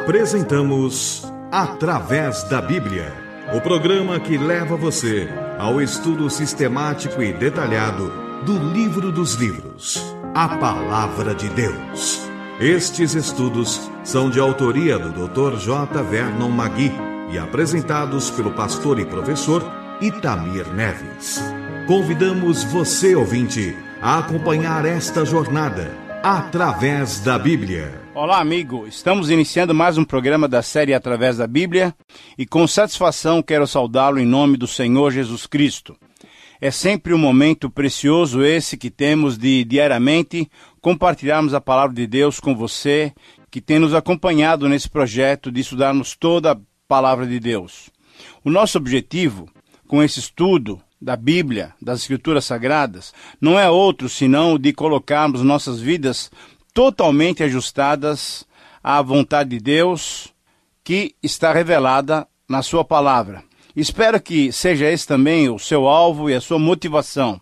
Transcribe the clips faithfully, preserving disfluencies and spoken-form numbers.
Apresentamos Através da Bíblia, o programa que leva você ao estudo sistemático e detalhado do livro dos livros, a Palavra de Deus. Estes estudos são de autoria do doutor J. Vernon Magui e apresentados pelo pastor e professor Itamir Neves. Convidamos você, ouvinte, a acompanhar esta jornada através da Bíblia. Olá, amigo. Estamos iniciando mais um programa da série Através da Bíblia e com satisfação quero saudá-lo em nome do Senhor Jesus Cristo. É sempre um momento precioso esse que temos de diariamente compartilharmos a palavra de Deus com você, que tem nos acompanhado nesse projeto de estudarmos toda a palavra de Deus. O nosso objetivo com esse estudo da Bíblia, das Escrituras Sagradas, não é outro senão o de colocarmos nossas vidas totalmente ajustadas à vontade de Deus, que está revelada na sua palavra. Espero que seja esse também o seu alvo e a sua motivação.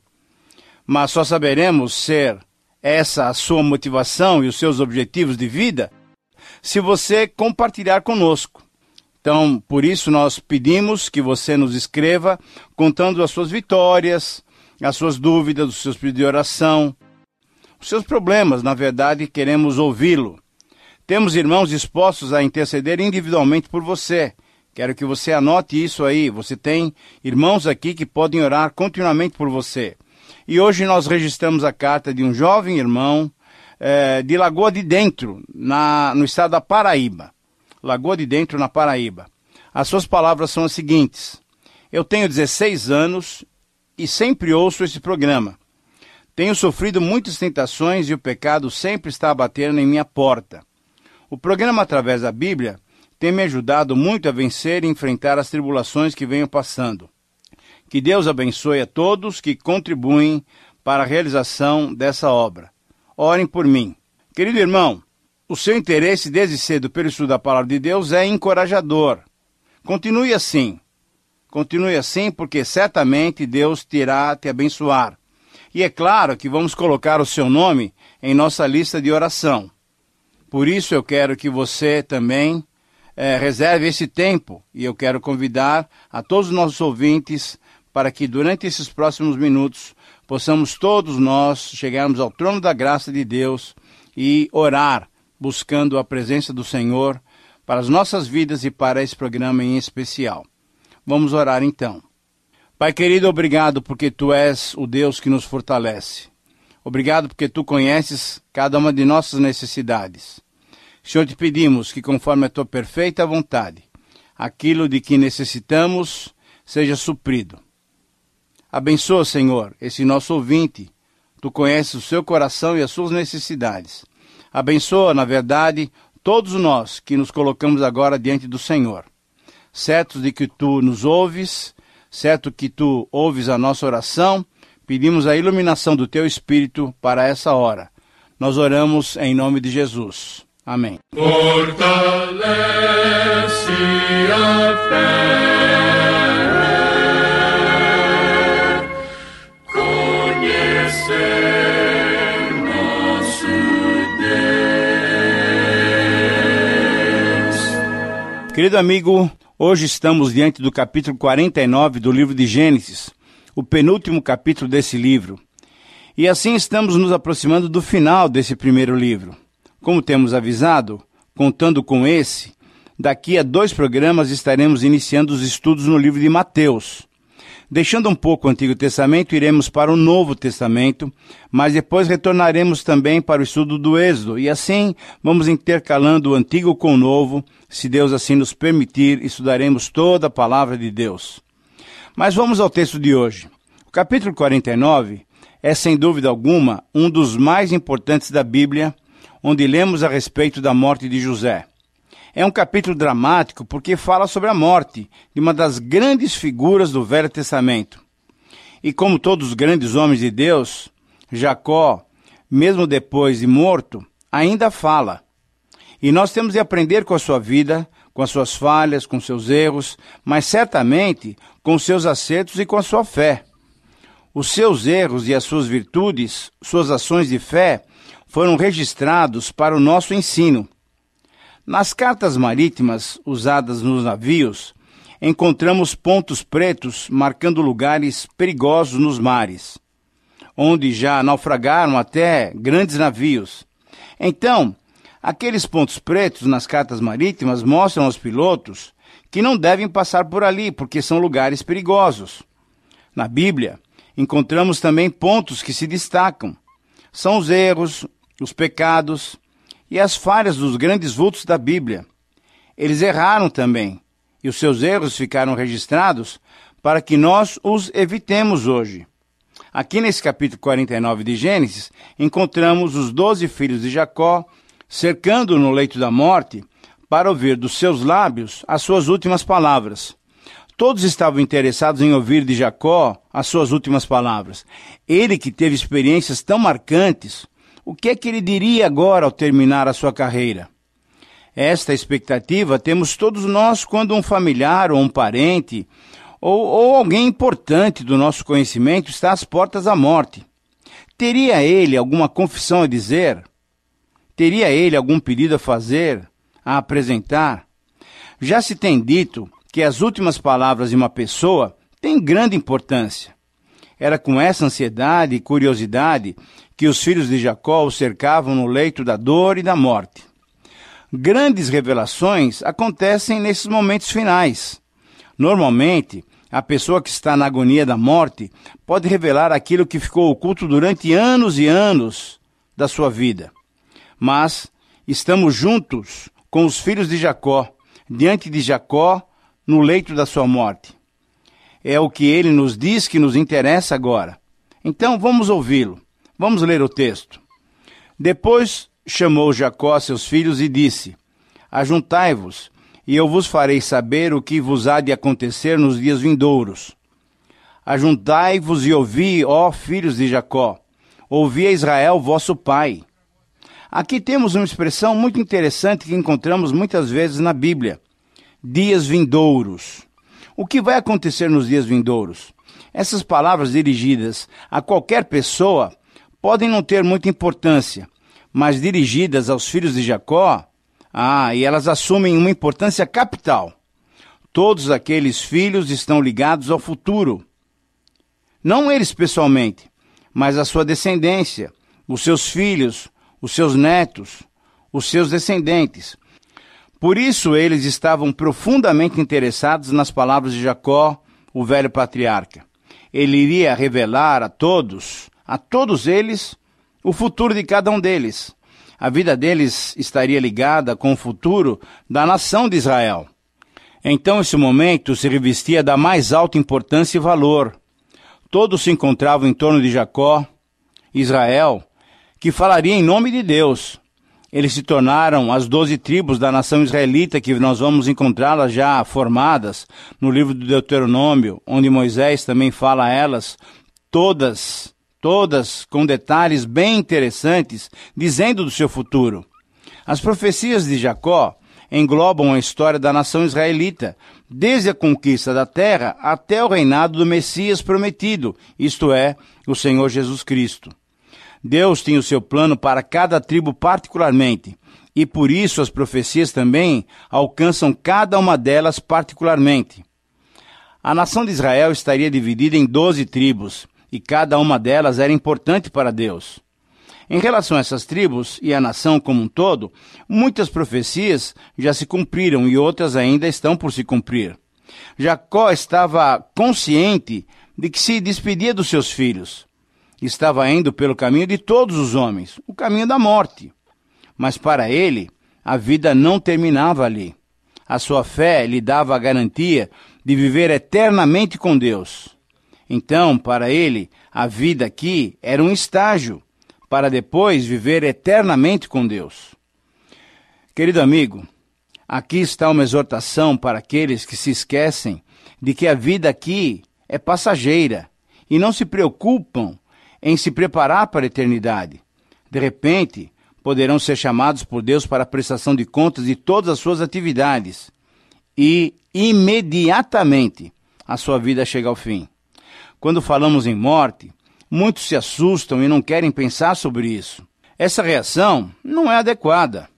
Mas só saberemos ser essa a sua motivação e os seus objetivos de vida se você compartilhar conosco. Então, por isso nós pedimos que você nos escreva contando as suas vitórias, as suas dúvidas, os seus pedidos de oração, os seus problemas. Na verdade, queremos ouvi-lo. Temos irmãos dispostos a interceder individualmente por você. Quero que você anote isso aí. Você tem irmãos aqui que podem orar continuamente por você. E hoje nós registramos a carta de um jovem irmão eh, de Lagoa de Dentro, na, no estado da Paraíba. Lagoa de Dentro, na Paraíba. As suas palavras são as seguintes: eu tenho dezesseis anos e sempre ouço esse programa. Tenho sofrido muitas tentações e o pecado sempre está a bater em minha porta. O programa Através da Bíblia tem me ajudado muito a vencer e enfrentar as tribulações que venho passando. Que Deus abençoe a todos que contribuem para a realização dessa obra. Orem por mim. Querido irmão, o seu interesse desde cedo pelo estudo da Palavra de Deus é encorajador. Continue assim. Continue assim porque certamente Deus irá te abençoar. E é claro que vamos colocar o seu nome em nossa lista de oração. Por isso eu quero que você também é, reserve esse tempo. E eu quero convidar a todos os nossos ouvintes para que durante esses próximos minutos possamos todos nós chegarmos ao trono da graça de Deus e orar, buscando a presença do Senhor para as nossas vidas e para esse programa em especial. Vamos orar então. Pai querido, obrigado porque Tu és o Deus que nos fortalece. Obrigado porque Tu conheces cada uma de nossas necessidades. Senhor, te pedimos que conforme a Tua perfeita vontade, aquilo de que necessitamos seja suprido. Abençoa, Senhor, esse nosso ouvinte. Tu conheces o seu coração e as suas necessidades. Abençoa, na verdade, todos nós que nos colocamos agora diante do Senhor. Certos de que Tu nos ouves, certo que Tu ouves a nossa oração, pedimos a iluminação do Teu Espírito para essa hora. Nós oramos em nome de Jesus. Amém. Fortalece a fé, conhecer nosso Deus. Querido amigo, hoje estamos diante do capítulo quarenta e nove do livro de Gênesis, o penúltimo capítulo desse livro. E assim estamos nos aproximando do final desse primeiro livro. Como temos avisado, contando com esse, daqui a dois programas estaremos iniciando os estudos no livro de Mateus. Deixando um pouco o Antigo Testamento, iremos para o Novo Testamento, mas depois retornaremos também para o estudo do Êxodo, e assim vamos intercalando o Antigo com o Novo. Se Deus assim nos permitir, estudaremos toda a Palavra de Deus. Mas vamos ao texto de hoje. O capítulo quarenta e nove é, sem dúvida alguma, um dos mais importantes da Bíblia, onde lemos a respeito da morte de José. É um capítulo dramático porque fala sobre a morte de uma das grandes figuras do Velho Testamento. E como todos os grandes homens de Deus, Jacó, mesmo depois de morto, ainda fala. E nós temos de aprender com a sua vida, com as suas falhas, com seus erros, mas certamente com os seus acertos e com a sua fé. Os seus erros e as suas virtudes, suas ações de fé, foram registrados para o nosso ensino. Nas cartas marítimas usadas nos navios, encontramos pontos pretos marcando lugares perigosos nos mares, onde já naufragaram até grandes navios. Então, aqueles pontos pretos nas cartas marítimas mostram aos pilotos que não devem passar por ali, porque são lugares perigosos. Na Bíblia, encontramos também pontos que se destacam. São os erros, os pecados e as falhas dos grandes vultos da Bíblia. Eles erraram também, e os seus erros ficaram registrados para que nós os evitemos hoje. Aqui nesse capítulo quarenta e nove de Gênesis, encontramos os doze filhos de Jacó cercando no leito da morte para ouvir dos seus lábios as suas últimas palavras. Todos estavam interessados em ouvir de Jacó as suas últimas palavras. Ele que teve experiências tão marcantes, o que é que ele diria agora ao terminar a sua carreira? Esta expectativa temos todos nós quando um familiar ou um parente ou, ou alguém importante do nosso conhecimento está às portas da morte. Teria ele alguma confissão a dizer? Teria ele algum pedido a fazer, a apresentar? Já se tem dito que as últimas palavras de uma pessoa têm grande importância. Era com essa ansiedade e curiosidade que os filhos de Jacó o cercavam no leito da dor e da morte. Grandes revelações acontecem nesses momentos finais. Normalmente, a pessoa que está na agonia da morte pode revelar aquilo que ficou oculto durante anos e anos da sua vida. Mas estamos juntos com os filhos de Jacó, diante de Jacó, no leito da sua morte. É o que ele nos diz que nos interessa agora. Então vamos ouvi-lo. Vamos ler o texto. Depois chamou Jacó a seus filhos e disse: Ajuntai-vos, e eu vos farei saber o que vos há de acontecer nos dias vindouros. Ajuntai-vos e ouvi, ó filhos de Jacó, ouvi a Israel, vosso pai. Aqui temos uma expressão muito interessante que encontramos muitas vezes na Bíblia. Dias vindouros. O que vai acontecer nos dias vindouros? Essas palavras dirigidas a qualquer pessoa podem não ter muita importância, mas dirigidas aos filhos de Jacó, ah, e elas assumem uma importância capital. Todos aqueles filhos estão ligados ao futuro. Não eles pessoalmente, mas a sua descendência, os seus filhos, os seus netos, os seus descendentes. Por isso eles estavam profundamente interessados nas palavras de Jacó, o velho patriarca. Ele iria revelar a todos, a todos eles, o futuro de cada um deles. A vida deles estaria ligada com o futuro da nação de Israel. Então esse momento se revestia da mais alta importância e valor. Todos se encontravam em torno de Jacó, Israel, que falaria em nome de Deus. Eles se tornaram as doze tribos da nação israelita, que nós vamos encontrá-las já formadas no livro do Deuteronômio, onde Moisés também fala a elas, todas, todas com detalhes bem interessantes, dizendo do seu futuro. As profecias de Jacó englobam a história da nação israelita, desde a conquista da terra até o reinado do Messias prometido, isto é, o Senhor Jesus Cristo. Deus tem o seu plano para cada tribo particularmente, e por isso as profecias também alcançam cada uma delas particularmente. A nação de Israel estaria dividida em doze tribos, e cada uma delas era importante para Deus. Em relação a essas tribos e a nação como um todo, muitas profecias já se cumpriram e outras ainda estão por se cumprir. Jacó estava consciente de que se despedia dos seus filhos. Estava indo pelo caminho de todos os homens, o caminho da morte. Mas para ele, a vida não terminava ali. A sua fé lhe dava a garantia de viver eternamente com Deus. Então, para ele, a vida aqui era um estágio, para depois viver eternamente com Deus. Querido amigo, aqui está uma exortação para aqueles que se esquecem de que a vida aqui é passageira e não se preocupam em se preparar para a eternidade. De repente, poderão ser chamados por Deus para a prestação de contas de todas as suas atividades. E, imediatamente, a sua vida chega ao fim. Quando falamos em morte, muitos se assustam e não querem pensar sobre isso. Essa reação não é adequada.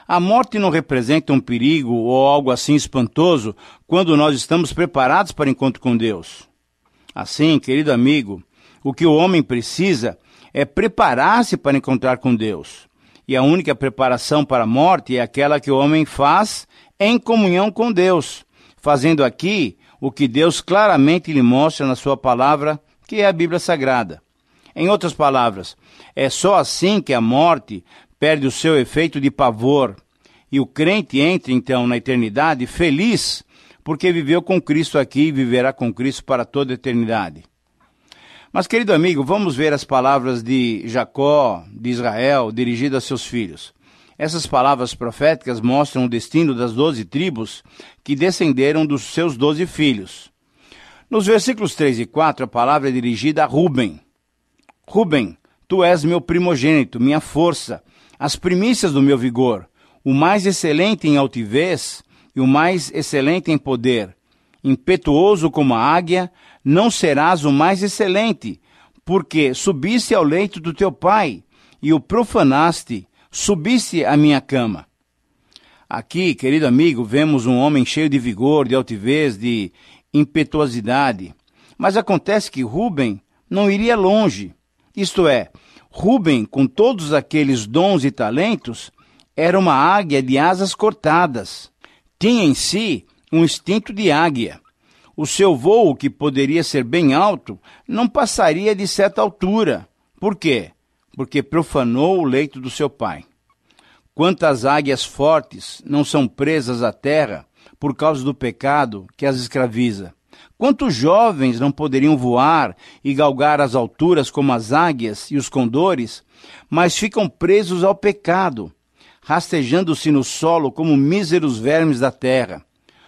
A morte não representa um perigo ou algo assim espantoso quando nós estamos preparados para o encontro com Deus. Assim, querido amigo, o que o homem precisa é preparar-se para encontrar com Deus. E a única preparação para a morte é aquela que o homem faz em comunhão com Deus, fazendo aqui o que Deus claramente lhe mostra na sua palavra, que é a Bíblia Sagrada. Em outras palavras, é só assim que a morte perde o seu efeito de pavor, e o crente entra então na eternidade feliz, porque viveu com Cristo aqui e viverá com Cristo para toda a eternidade. Mas, querido amigo, vamos ver as palavras de Jacó, de Israel, dirigidas a seus filhos. Essas palavras proféticas mostram o destino das doze tribos que descenderam dos seus doze filhos. Nos versículos três e quatro, a palavra é dirigida a Ruben. Ruben, tu és meu primogênito, minha força, as primícias do meu vigor, o mais excelente em altivez e o mais excelente em poder. Impetuoso como a águia, não serás o mais excelente, porque subiste ao leito do teu pai e o profanaste, subiste à minha cama. Aqui, querido amigo, vemos um homem cheio de vigor, de altivez, de impetuosidade. Mas acontece que Ruben não iria longe. Isto é, Ruben, com todos aqueles dons e talentos, era uma águia de asas cortadas. Tinha em si um instinto de águia. O seu voo, que poderia ser bem alto, não passaria de certa altura. Por quê? Porque profanou o leito do seu pai. Quantas águias fortes não são presas à terra por causa do pecado que as escraviza? Quantos jovens não poderiam voar e galgar as alturas como as águias e os condores, mas ficam presos ao pecado, rastejando-se no solo como míseros vermes da terra?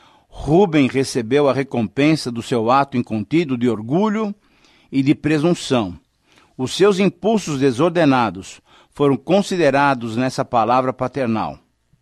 Ruben recebeu a recompensa do seu ato incontido de orgulho e de presunção. Os seus impulsos desordenados foram considerados nessa palavra paternal.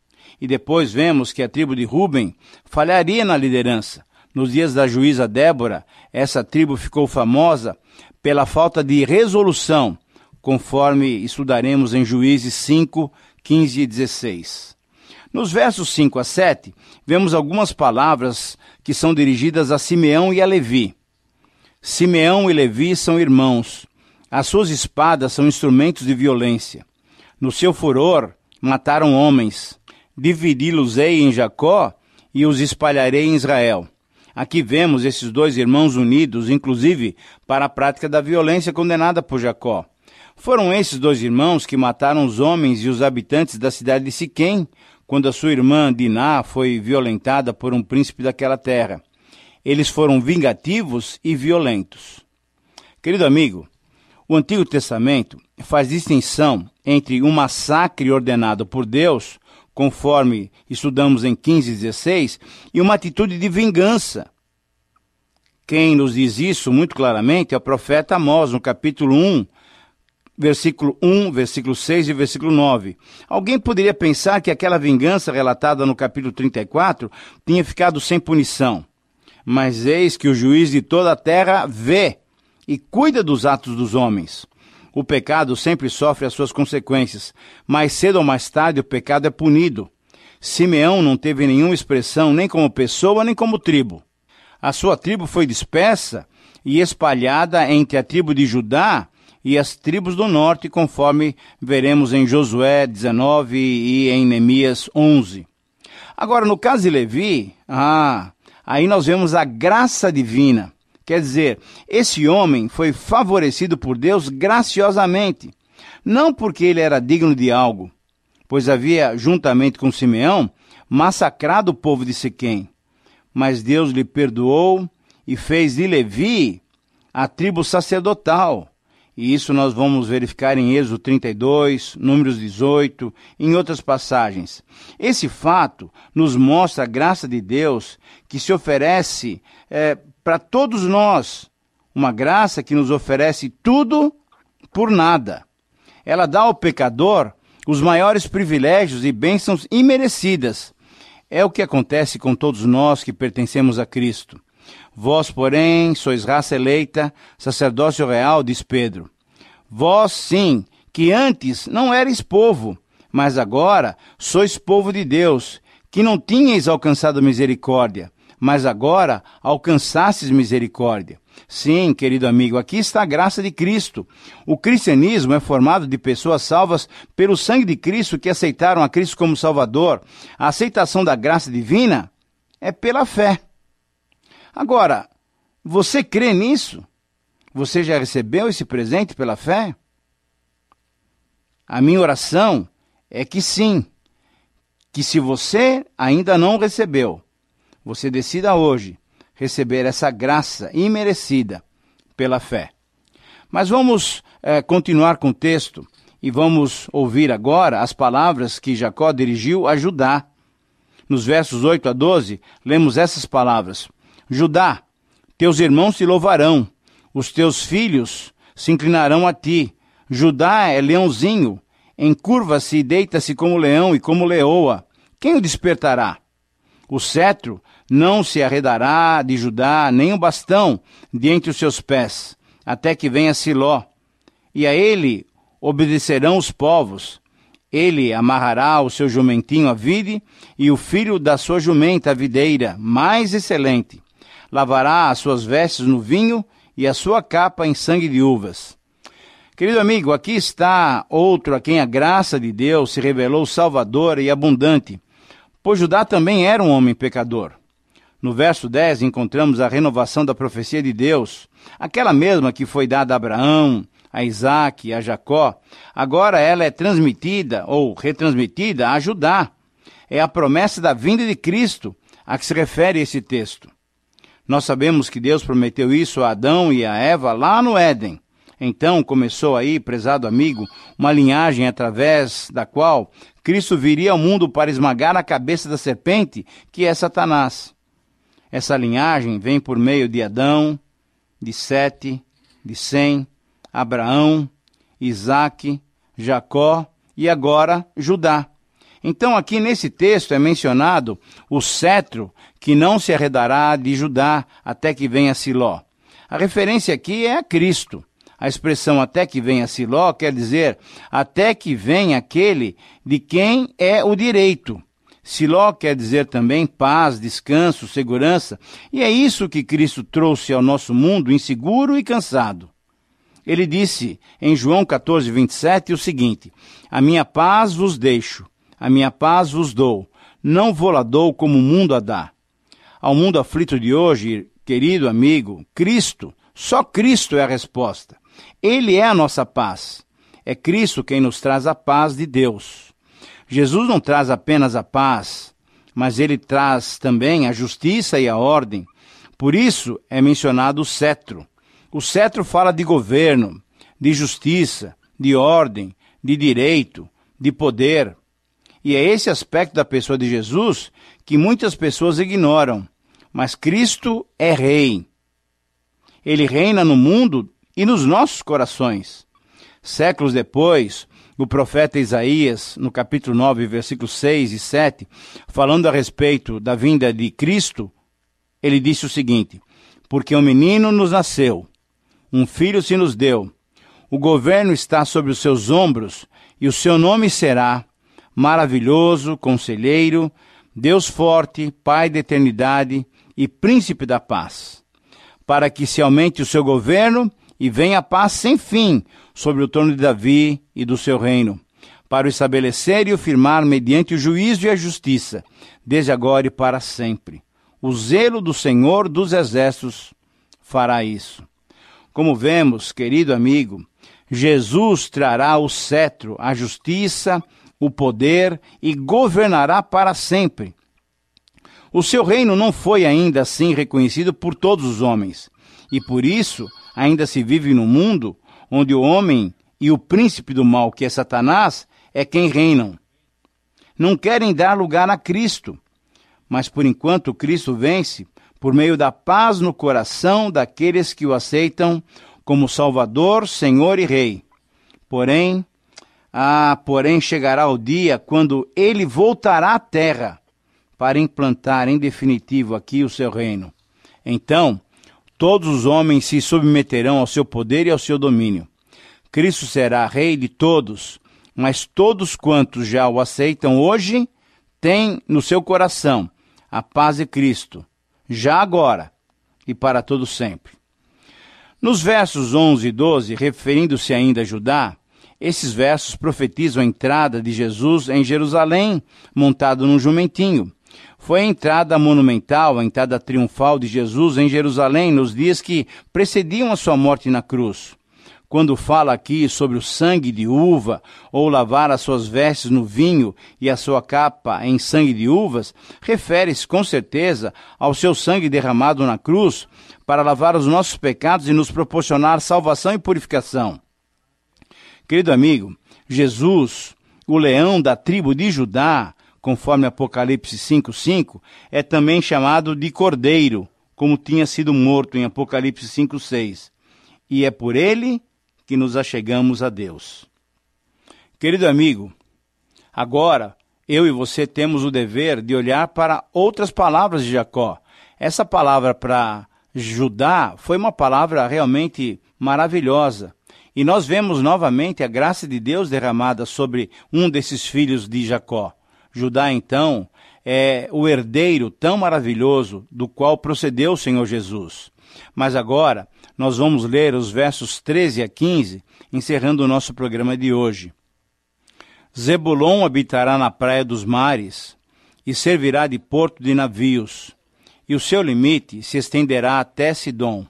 E depois vemos que a tribo de Ruben falharia na liderança. Nos dias da juíza Débora, essa tribo ficou famosa pela falta de resolução, conforme estudaremos em Juízes cinco, quinze e dezesseis. Nos versos cinco a sete, vemos algumas palavras que são dirigidas a Simeão e a Levi. Simeão e Levi são irmãos. As suas espadas são instrumentos de violência. No seu furor, mataram homens. Dividi-los-ei em Jacó e os espalharei em Israel. Aqui vemos esses dois irmãos unidos, inclusive, para a prática da violência condenada por Jacó. Foram esses dois irmãos que mataram os homens e os habitantes da cidade de Siquém, quando a sua irmã Diná foi violentada por um príncipe daquela terra. Eles foram vingativos e violentos. Querido amigo, o Antigo Testamento faz distinção entre um massacre ordenado por Deus, conforme estudamos em quinze e dezesseis, e uma atitude de vingança. Quem nos diz isso muito claramente é o profeta Amós, no capítulo um, versículo um, versículo seis e versículo nove. Alguém poderia pensar que aquela vingança relatada no capítulo trinta e quatro tinha ficado sem punição. Mas eis que o juiz de toda a terra vê e cuida dos atos dos homens. O pecado sempre sofre as suas consequências. Mais cedo ou mais tarde o pecado é punido. Simeão não teve nenhuma expressão nem como pessoa nem como tribo. A sua tribo foi dispersa e espalhada entre a tribo de Judá e as tribos do norte, conforme veremos em Josué dezenove e em Neemias onze. Agora, no caso de Levi, ah, aí nós vemos a graça divina. Quer dizer, esse homem foi favorecido por Deus graciosamente, não porque ele era digno de algo, pois havia, juntamente com Simeão, massacrado o povo de Siquém. Mas Deus lhe perdoou e fez de Levi a tribo sacerdotal. E isso nós vamos verificar em Êxodo trinta e dois, Números dezoito, em outras passagens. Esse fato nos mostra a graça de Deus que se oferece é, para todos nós. Uma graça que nos oferece tudo por nada. Ela dá ao pecador os maiores privilégios e bênçãos imerecidas. É o que acontece com todos nós que pertencemos a Cristo. Vós, porém, sois raça eleita, sacerdócio real, diz Pedro. Vós, sim, que antes não erais povo, Mas agora sois povo de Deus, que não tinhais alcançado misericórdia, mas agora alcançastes misericórdia. Sim, querido amigo, aqui está a graça de Cristo. O cristianismo é formado de pessoas salvas pelo sangue de Cristo que aceitaram a Cristo como Salvador. A aceitação da graça divina é pela fé. Agora, você crê nisso? Você já recebeu esse presente pela fé? A minha oração é que sim, que se você ainda não recebeu, você decida hoje receber essa graça imerecida pela fé. Mas vamos é, continuar com o texto e vamos ouvir agora as palavras que Jacó dirigiu a Judá. Nos versos oito a doze, lemos essas palavras: Judá, teus irmãos te louvarão, os teus filhos se inclinarão a ti. Judá é leãozinho, encurva-se e deita-se como leão e como leoa. Quem o despertará? O cetro não se arredará de Judá, nem o bastão de entre os seus pés, até que venha Siló. E a ele obedecerão os povos. Ele amarrará o seu jumentinho à vide, e o filho da sua jumenta à videira, mais excelente. Lavará as suas vestes no vinho, e a sua capa em sangue de uvas. Querido amigo, aqui está outro a quem a graça de Deus se revelou salvadora e abundante, pois Judá também era um homem pecador. No verso dez encontramos a renovação da profecia de Deus, aquela mesma que foi dada a Abraão, a Isaque e a Jacó. Agora ela é transmitida ou retransmitida a Judá. É a promessa da vinda de Cristo a que se refere esse texto. Nós sabemos que Deus prometeu isso a Adão e a Eva lá no Éden. Então começou aí, prezado amigo, uma linhagem através da qual Cristo viria ao mundo para esmagar a cabeça da serpente, que é Satanás. Essa linhagem vem por meio de Adão, de Sete, de Sem, Abraão, Isaque, Jacó e agora Judá. Então aqui nesse texto é mencionado o cetro que não se arredará de Judá até que venha Siló. A referência aqui é a Cristo. A expressão até que venha Siló quer dizer até que venha aquele de quem é o direito. Siló quer dizer também paz, descanso, segurança, e é isso que Cristo trouxe ao nosso mundo inseguro e cansado. Ele disse em João catorze, vinte e sete o seguinte: a minha paz vos deixo, a minha paz vos dou, não vou-la dou como o mundo a dá. Ao mundo aflito de hoje, querido amigo, Cristo, só Cristo é a resposta. Ele é a nossa paz. É Cristo quem nos traz a paz de Deus. Jesus não traz apenas a paz, mas ele traz também a justiça e a ordem. Por isso é mencionado o cetro. O cetro fala de governo, de justiça, de ordem, de direito, de poder. E é esse aspecto da pessoa de Jesus que muitas pessoas ignoram. Mas Cristo é rei. Ele reina no mundo e nos nossos corações. Séculos depois, o profeta Isaías, no capítulo nove, versículos seis e sete, falando a respeito da vinda de Cristo, ele disse o seguinte: porque um menino nos nasceu, um filho se nos deu, o governo está sobre os seus ombros, e o seu nome será Maravilhoso, Conselheiro, Deus Forte, Pai da Eternidade e Príncipe da Paz, para que se aumente o seu governo e venha a paz sem fim sobre o trono de Davi e do seu reino, para o estabelecer e o firmar mediante o juízo e a justiça, desde agora e para sempre. O zelo do Senhor dos Exércitos fará isso. Como vemos, querido amigo, Jesus trará o cetro, a justiça, o poder e governará para sempre. O seu reino não foi ainda assim reconhecido por todos os homens, e por isso ainda se vive num mundo onde o homem e o príncipe do mal, que é Satanás, é quem reinam. Não querem dar lugar a Cristo, mas por enquanto Cristo vence por meio da paz no coração daqueles que o aceitam como Salvador, Senhor e Rei. Porém, ah, porém chegará o dia quando ele voltará à terra para implantar em definitivo aqui o seu reino. Então, todos os homens se submeterão ao seu poder e ao seu domínio. Cristo será rei de todos, mas todos quantos já o aceitam hoje têm no seu coração a paz de Cristo, já agora e para todo sempre. Nos versos onze e doze, referindo-se ainda a Judá, esses versos profetizam a entrada de Jesus em Jerusalém, montado num jumentinho. Foi a entrada monumental, a entrada triunfal de Jesus em Jerusalém nos dias que precediam a sua morte na cruz. Quando fala aqui sobre o sangue de uva, ou lavar as suas vestes no vinho e a sua capa em sangue de uvas, refere-se com certeza ao seu sangue derramado na cruz para lavar os nossos pecados e nos proporcionar salvação e purificação. Querido amigo, Jesus, o leão da tribo de Judá, conforme Apocalipse cinco, cinco, é também chamado de Cordeiro, como tinha sido morto em Apocalipse cinco, seis. E é por ele que nos achegamos a Deus. Querido amigo, agora eu e você temos o dever de olhar para outras palavras de Jacó. Essa palavra para Judá foi uma palavra realmente maravilhosa. E nós vemos novamente a graça de Deus derramada sobre um desses filhos de Jacó. Judá, então, é o herdeiro tão maravilhoso do qual procedeu o Senhor Jesus. Mas agora, nós vamos ler os versos treze a quinze, encerrando o nosso programa de hoje. Zebulon habitará na praia dos mares e servirá de porto de navios, e o seu limite se estenderá até Sidom.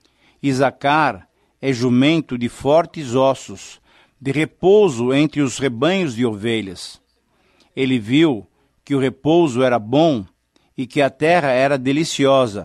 Isacar é jumento de fortes ossos, de repouso entre os rebanhos de ovelhas. Ele viu que o repouso era bom e que a terra era deliciosa.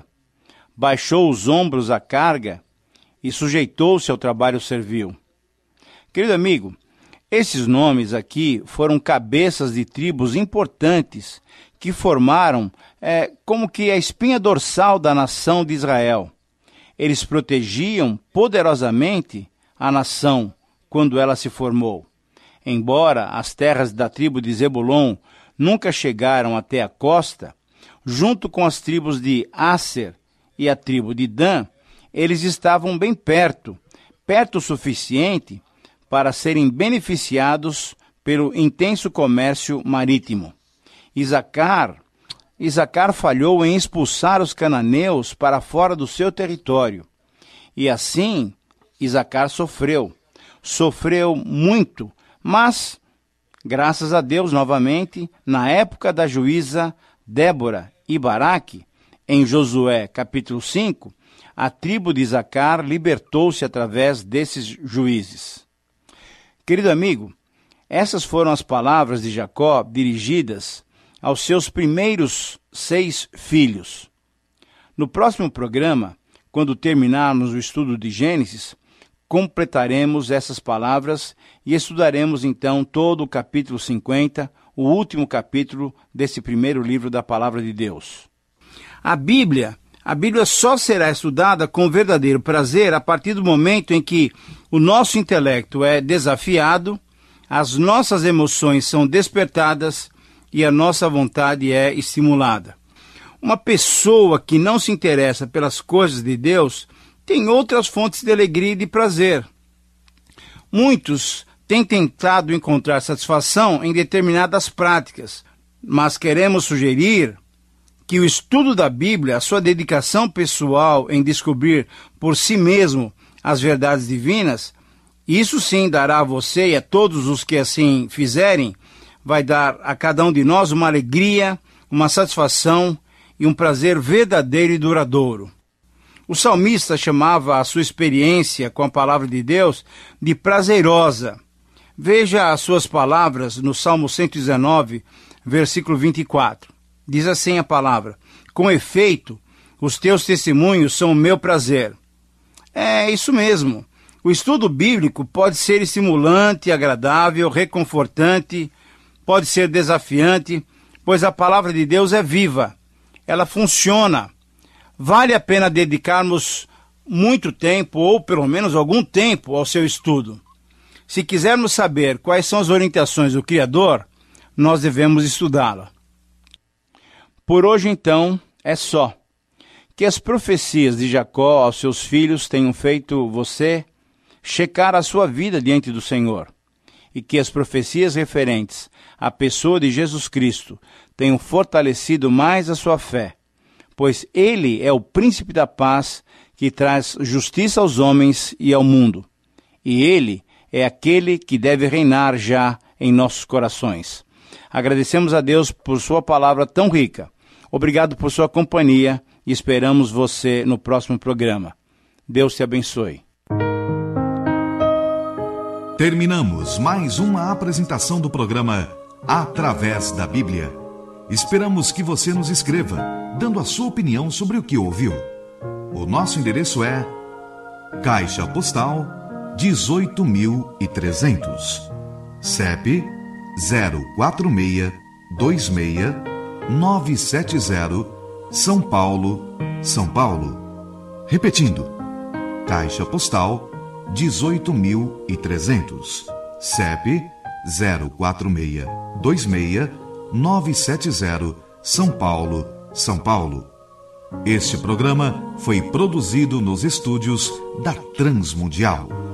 Baixou os ombros à carga e sujeitou-se ao trabalho servil. Querido amigo, esses nomes aqui foram cabeças de tribos importantes que formaram é, como que a espinha dorsal da nação de Israel. Eles protegiam poderosamente a nação quando ela se formou. Embora as terras da tribo de Zebulon nunca chegaram até a costa, junto com as tribos de Asser e a tribo de Dan, eles estavam bem perto, perto o suficiente para serem beneficiados pelo intenso comércio marítimo. Isacar, Isacar falhou em expulsar os cananeus para fora do seu território. E assim, Isacar sofreu. Sofreu muito, mas, graças a Deus, novamente, na época da juíza Débora e Baraque, em Josué capítulo cinco, a tribo de Isacar libertou-se através desses juízes. Querido amigo, essas foram as palavras de Jacó dirigidas aos seus primeiros seis filhos. No próximo programa, quando terminarmos o estudo de Gênesis, completaremos essas palavras e estudaremos então todo o capítulo cinquenta, o último capítulo desse primeiro livro da Palavra de Deus. A Bíblia, a Bíblia só será estudada com verdadeiro prazer a partir do momento em que o nosso intelecto é desafiado, as nossas emoções são despertadas e a nossa vontade é estimulada. Uma pessoa que não se interessa pelas coisas de Deus tem outras fontes de alegria e de prazer. Muitos têm tentado encontrar satisfação em determinadas práticas, mas queremos sugerir que o estudo da Bíblia, a sua dedicação pessoal em descobrir por si mesmo as verdades divinas, isso sim dará a você e a todos os que assim fizerem, vai dar a cada um de nós uma alegria, uma satisfação e um prazer verdadeiro e duradouro. O salmista chamava a sua experiência com a palavra de Deus de prazerosa. Veja as suas palavras no Salmo cento e dezenove, versículo vinte e quatro. Diz assim a palavra: com efeito, os teus testemunhos são o meu prazer. É isso mesmo. O estudo bíblico pode ser estimulante, agradável, reconfortante, pode ser desafiante, pois a palavra de Deus é viva. Ela funciona. Vale a pena dedicarmos muito tempo, ou pelo menos algum tempo, ao seu estudo. Se quisermos saber quais são as orientações do Criador, nós devemos estudá-la. Por hoje, então, é só. Que as profecias de Jacó aos seus filhos tenham feito você checar a sua vida diante do Senhor. e que as profecias referentes à pessoa de Jesus Cristo tenham fortalecido mais a sua fé, pois Ele é o príncipe da paz que traz justiça aos homens e ao mundo. E Ele é aquele que deve reinar já em nossos corações. Agradecemos a Deus por sua palavra tão rica. Obrigado por sua companhia e esperamos você no próximo programa. Deus te abençoe. Terminamos mais uma apresentação do programa Através da Bíblia. Esperamos que você nos escreva, dando a sua opinião sobre o que ouviu. O nosso endereço é Caixa Postal dezoito mil e trezentos, C E P zero quatro seis dois seis nove sete zero, São Paulo, São Paulo. Repetindo, Caixa Postal dezoito mil e trezentos, C E P zero quatro seis dois seis nove sete zero, São Paulo, São Paulo. Este programa foi produzido nos estúdios da Transmundial.